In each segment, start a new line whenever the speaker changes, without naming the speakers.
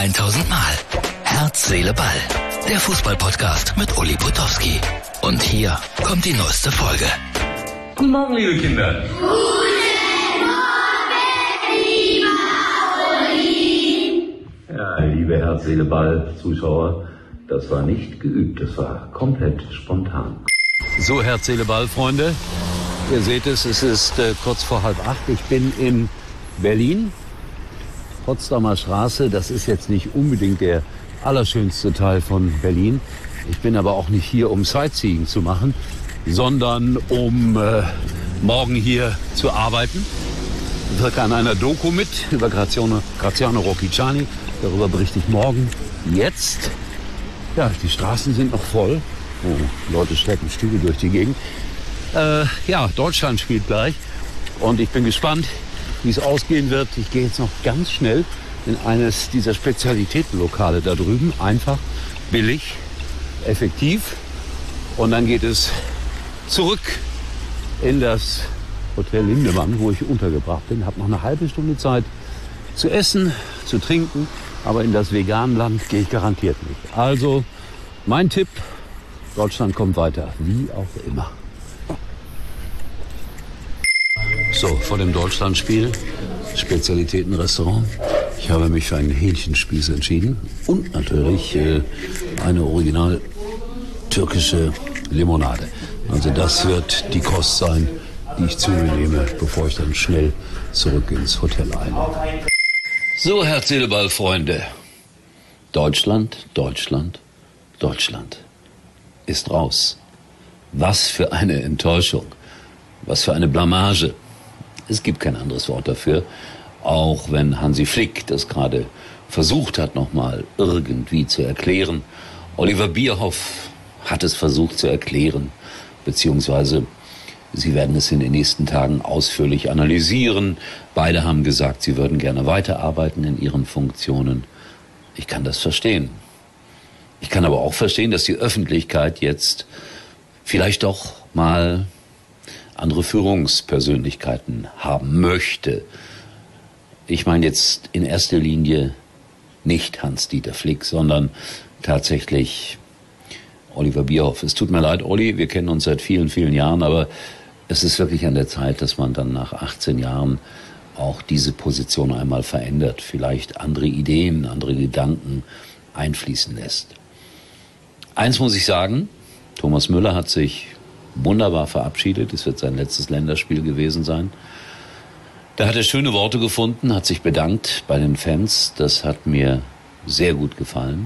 1000 Mal. Herz, Seele, Ball. Der Fußball-Podcast mit Uli Potowski. Und hier kommt die neueste Folge.
Guten Morgen, liebe Kinder.
Guten Morgen, lieber Uli.
Ja, liebe Herz, Seele, Ball Zuschauer, das war nicht geübt, das war komplett spontan.
So, Herz, Seele, Ball, Freunde. Ihr seht es, es ist kurz vor 7:30. Ich bin in Berlin, Potsdamer Straße. Das ist jetzt nicht unbedingt der allerschönste Teil von Berlin. Ich bin aber auch nicht hier, um Sightseeing zu machen, sondern um morgen hier zu arbeiten. Ich wirke an einer Doku mit über Graziano Rocchiciani. Darüber berichte ich morgen. Jetzt, ja, die Straßen sind noch voll. Oh, Leute schleppen Stühle durch die Gegend. Ja, Deutschland spielt gleich. Und ich bin gespannt, wie es ausgehen wird. Ich gehe jetzt noch ganz schnell in eines dieser Spezialitätenlokale da drüben. Einfach, billig, effektiv. Und dann geht es zurück in das Hotel Lindemann, wo ich untergebracht bin. Habe noch eine halbe Stunde Zeit zu essen, zu trinken. Aber in das Veganland gehe ich garantiert nicht. Also mein Tipp, Deutschland kommt weiter, wie auch immer. So, vor dem Deutschlandspiel, Spezialitätenrestaurant. Ich habe mich für einen Hähnchenspieß entschieden und natürlich eine original türkische Limonade. Also das wird die Kost sein, die ich zu mir nehme, bevor ich dann schnell zurück ins Hotel einnehme. So, Herz, Seele, Ball, Freunde. Deutschland, Deutschland, Deutschland ist raus. Was für eine Enttäuschung. Was für eine Blamage. Es gibt kein anderes Wort dafür, auch wenn Hansi Flick das gerade versucht hat, nochmal irgendwie zu erklären. Oliver Bierhoff hat es versucht zu erklären, beziehungsweise sie werden es in den nächsten Tagen ausführlich analysieren. Beide haben gesagt, sie würden gerne weiterarbeiten in ihren Funktionen. Ich kann das verstehen. Ich kann aber auch verstehen, dass die Öffentlichkeit jetzt vielleicht doch mal andere Führungspersönlichkeiten haben möchte. Ich meine jetzt in erster Linie nicht Hans-Dieter Flick, sondern tatsächlich Oliver Bierhoff. Es tut mir leid, Olli, wir kennen uns seit vielen, vielen Jahren, aber es ist wirklich an der Zeit, dass man dann nach 18 Jahren auch diese Position einmal verändert, vielleicht andere Ideen, andere Gedanken einfließen lässt. Eins muss ich sagen, Thomas Müller hat sich wunderbar verabschiedet. Es wird sein letztes Länderspiel gewesen sein. Da hat er schöne Worte gefunden, hat sich bedankt bei den Fans. Das hat mir sehr gut gefallen.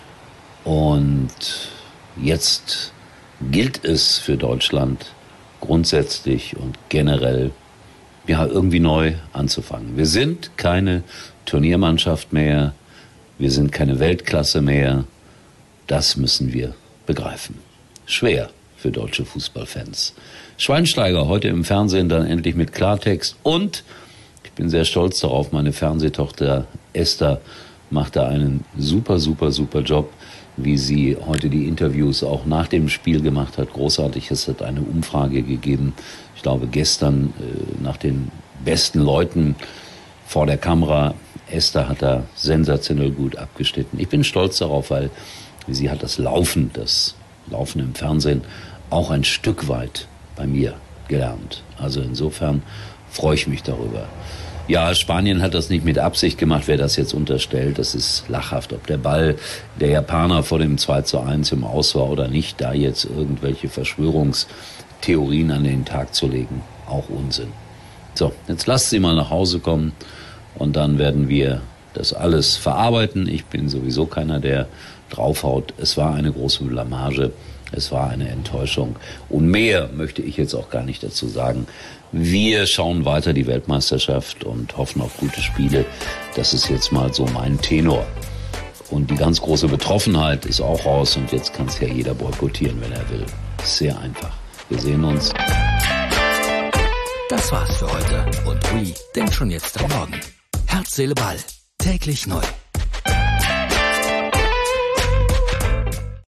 Und jetzt gilt es für Deutschland grundsätzlich und generell, ja, irgendwie neu anzufangen. Wir sind keine Turniermannschaft mehr. Wir sind keine Weltklasse mehr. Das müssen wir begreifen. Schwer für deutsche Fußballfans. Schweinsteiger heute im Fernsehen dann endlich mit Klartext und ich bin sehr stolz darauf, meine Fernsehtochter Esther macht da einen super Job, wie sie heute die Interviews auch nach dem Spiel gemacht hat. Großartig, es hat eine Umfrage gegeben, ich glaube gestern, nach den besten Leuten vor der Kamera. Esther hat da sensationell gut abgeschnitten. Ich bin stolz darauf, weil sie hat das Laufen im Fernsehen auch ein Stück weit bei mir gelernt. Also insofern freue ich mich darüber. Ja, Spanien hat das nicht mit Absicht gemacht, wer das jetzt unterstellt. Das ist lachhaft, ob der Ball der Japaner vor dem 2:1 im Aus war oder nicht, da jetzt irgendwelche Verschwörungstheorien an den Tag zu legen. Auch Unsinn. So, jetzt lasst sie mal nach Hause kommen und dann werden wir das alles verarbeiten. Ich bin sowieso keiner, der draufhaut. Es war eine große Blamage. Es war eine Enttäuschung. Und mehr möchte ich jetzt auch gar nicht dazu sagen. Wir schauen weiter die Weltmeisterschaft und hoffen auf gute Spiele. Das ist jetzt mal so mein Tenor. Und die ganz große Betroffenheit ist auch raus. Und jetzt kann es ja jeder boykottieren, wenn er will. Sehr einfach. Wir sehen uns.
Das war's für heute. Und Uli denkt schon jetzt am Morgen. Herz, Seele, Ball. Täglich neu.